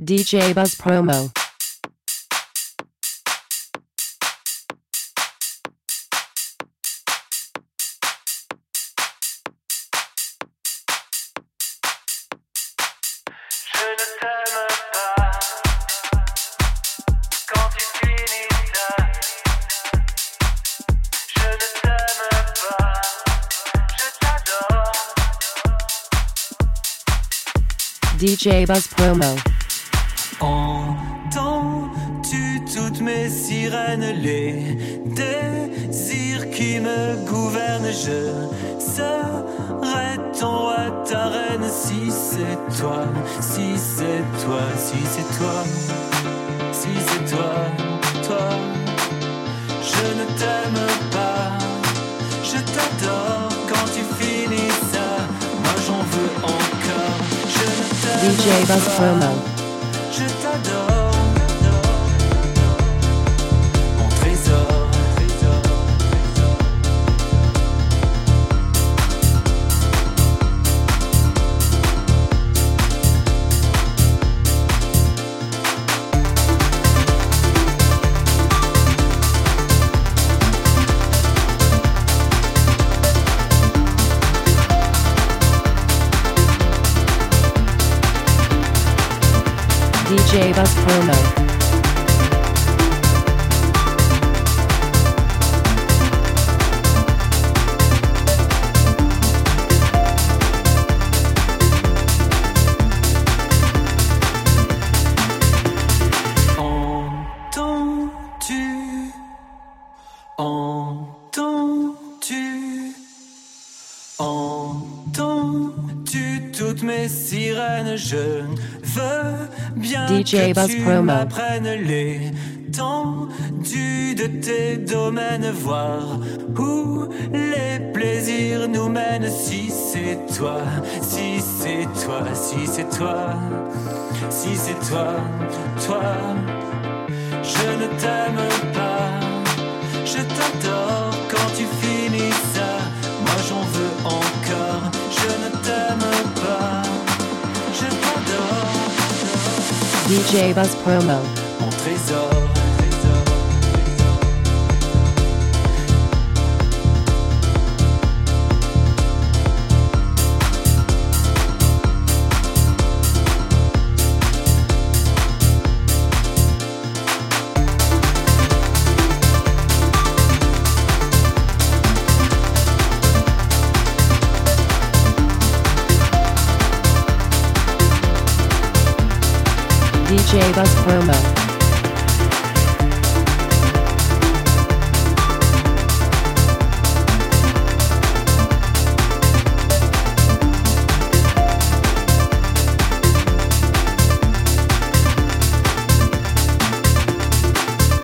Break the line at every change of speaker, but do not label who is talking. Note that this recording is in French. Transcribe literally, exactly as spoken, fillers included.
D J Buzz Promo. D J Buzz Promo.
Entends-tu toutes mes sirènes, les désirs qui me gouvernent? Je serai ton roi, ta reine, si c'est toi, si c'est toi, si c'est toi, si c'est toi, toi. Je ne t'aime pas, je t'adore quand tu finis ça, moi j'en veux encore.
D J Buzz Promo.
Je t'adore, mon trésor.
D J Buzz Promo.
Entends-tu, entends-tu, entends-tu toutes mes sirènes? Je veux bien
D J
que
Buzz
tu
Promo.
m'apprennes l'étendue de tes domaines, voir où les plaisirs nous mènent. Si c'est toi, si c'est toi, si c'est toi, si c'est toi, toi. Je ne t'aime pas, je t'adore quand tu finis ça, moi j'en veux encore. Je ne t'aime pas, je t'adore.
D J Buzz Promo.
Mon trésor.
D J Buzz Promo.